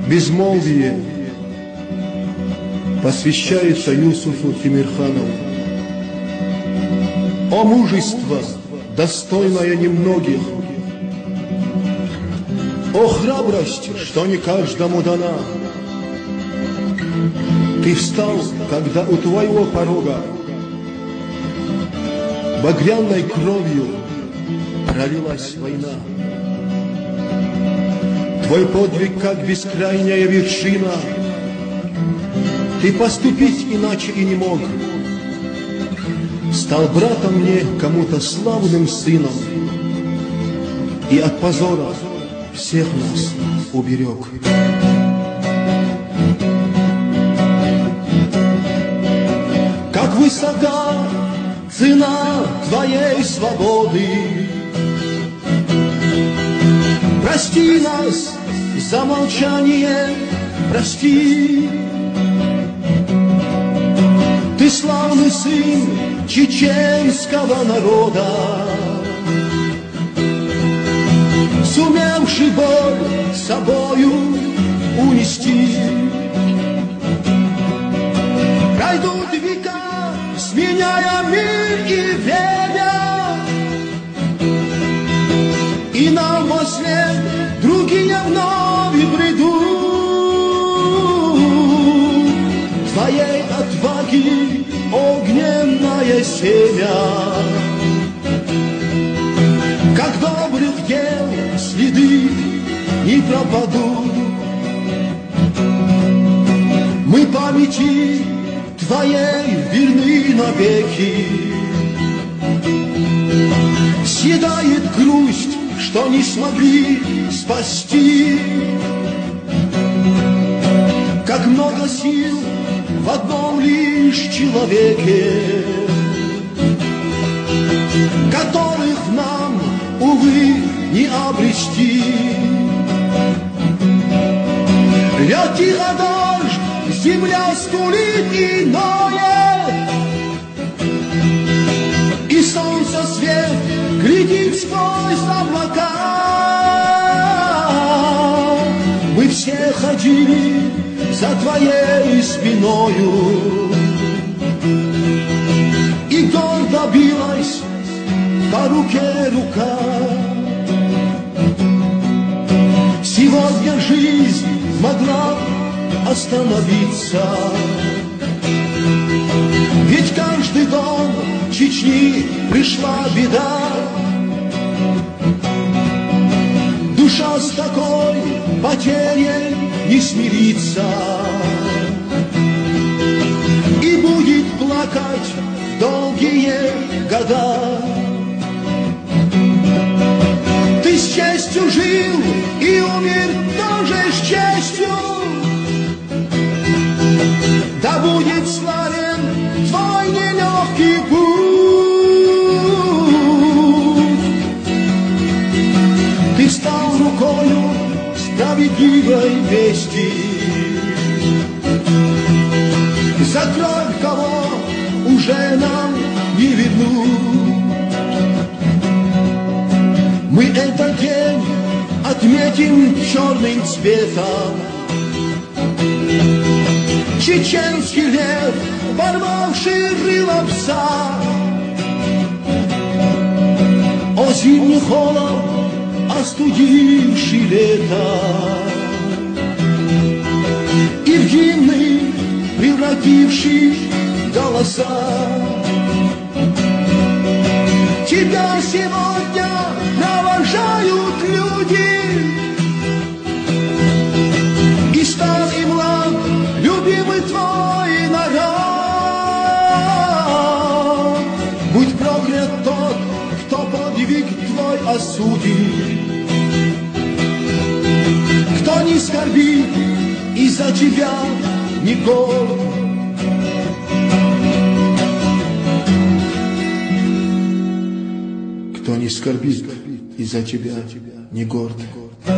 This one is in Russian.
Безмолвие посвящается Юсуфу Темирханову. О мужество, достойное немногих! О храбрость, что не каждому дана! Ты встал, когда у твоего порога багряной кровью пролилась война. Твой подвиг, как бескрайняя вершина, ты поступить иначе и не мог. Стал братом мне, кому-то славным сыном, и от позора всех нас уберег. Как высока цена твоей свободы, прости нас за молчание, прости. Ты славный сын чеченского народа, сумевший боль собою унести. Пройдут века, сменяя мир и время, и нам во след другие вновь придут. Твоей отваги огненное семя, как добрых дел следы не пропадут. Мы памяти твоей верны навеки. Съедает грусть, что не смогли спасти. Как много сил в одном лишь человеке, которых нам, увы, не обрести. Льет тихо дождь, земля скулит и ноет, и солнце свет глядит сквозь облака. Мы все ходили за твоей спиною, и гордо билась по руке рука. Сегодня жизнь могла остановиться, ведь каждый дом Чечни пришла беда. Душа с такой потерей не смирится и будет плакать долгие года. Ты с честью жил и умер тоже с честью. Да будет славен твой нелегкий путь. Ты стал рукою справедливой вести, за кровь кого уже нам не вернуть. Мы этот день отметим черным цветом. Чеченский лев, порвавший рыло пса. О зимний холод, остудивший лето, и в гимны превративший голоса. Тебя сегодня провожают люди, и стар и млад любимый твой народ. Будь проклят тот, кто подвиг твой осудит, кто не скорбит из-за тебя не горд. Кто не скорбит из-за тебя не горд.